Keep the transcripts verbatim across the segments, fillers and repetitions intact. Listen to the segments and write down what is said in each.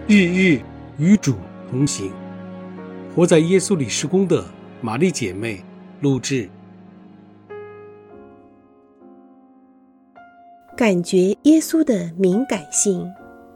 日日与主同行。活在耶稣里事工的玛丽姐妹录制。 感觉耶稣的敏感性。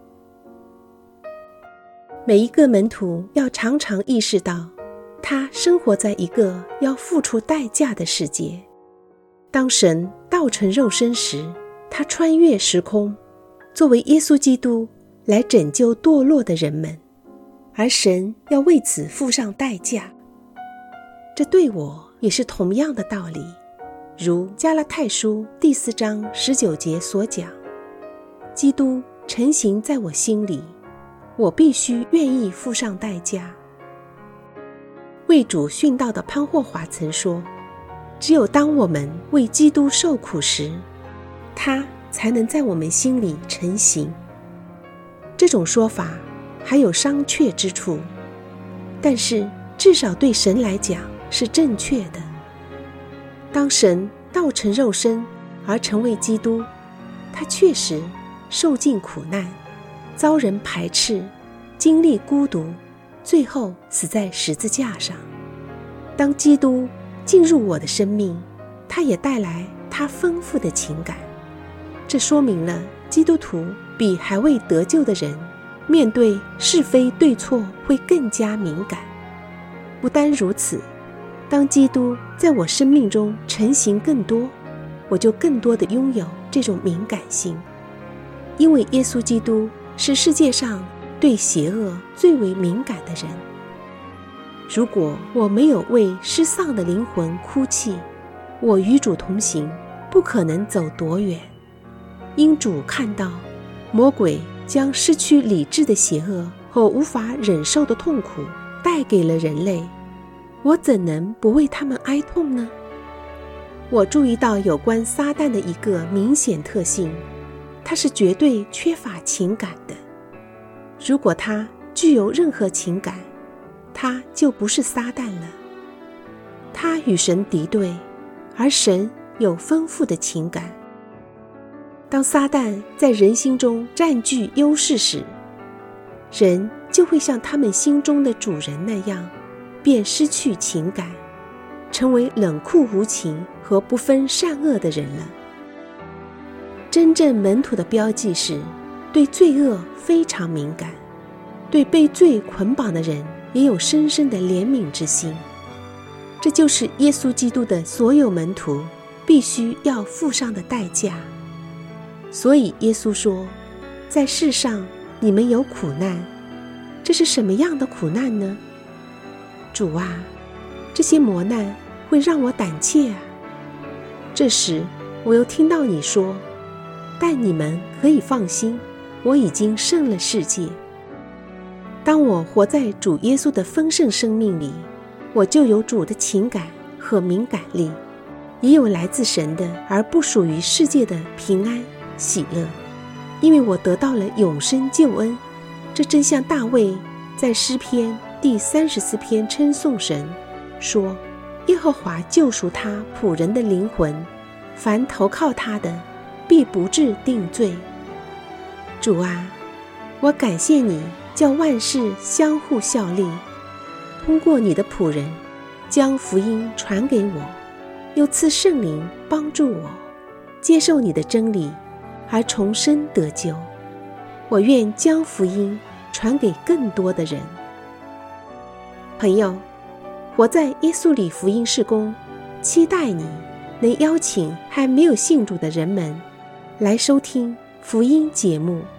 每一个门徒要常常意识到，他生活在一个要付出代价的世界。当神道成肉身时，他穿越时空，作为耶稣基督来拯救堕落的人们，而神要为此付上代价。这对我也是同样的道理，如加拉太书第四章十九节所讲，基督成形在我心里，我必须愿意付上代价。为主殉道的潘霍华曾说，只有当我们为基督受苦时，他才能在我们心里成形。这种说法还有商榷之处，但是至少对神来讲是正确的。当神道成肉身而成为基督，他确实受尽苦难，遭人排斥，经历孤独，最后死在十字架上。当基督进入我的生命，他也带来他丰富的情感。这说明了基督徒比还未得救的人面对是非对错会更加敏感。不单如此，当基督在我生命中成形更多，我就更多的拥有这种敏感性。因为耶稣基督是世界上对邪恶最为敏感的人。如果我没有为失丧的灵魂哭泣，我与主同行不可能走多远。因主看到魔鬼将失去理智的邪恶和无法忍受的痛苦带给了人类，我怎能不为他们哀痛呢？我注意到有关撒旦的一个明显特性，他是绝对缺乏情感的。如果他具有任何情感，他就不是撒旦了。他与神敌对，而神有丰富的情感。当撒旦在人心中占据优势时，人就会像他们心中的主人那样，便失去情感，成为冷酷无情和不分善恶的人了。真正门徒的标记是对罪恶非常敏感，对被罪捆绑的人也有深深的怜悯之心。这就是耶稣基督的所有门徒必须要付上的代价。所以耶稣说，在世上你们有苦难。这是什么样的苦难呢？主啊，这些磨难会让我胆怯啊。这时我又听到你说，但你们可以放心，我已经胜了世界。当我活在主耶稣的丰盛生命里，我就有主的情感和敏感力，也有来自神的而不属于世界的平安喜乐，因为我得到了永生救恩。这正像大卫在诗篇第三十四篇称颂神说，耶和华救赎他仆人的灵魂，凡投靠他的必不致定罪。主啊，我感谢你叫万事相互效力，通过你的仆人将福音传给我，又赐圣灵帮助我接受你的真理而重生得救。我愿将福音传给更多的人。朋友，活在耶稣里福音事工，期待你能邀请还没有信主的人们来收听福音节目。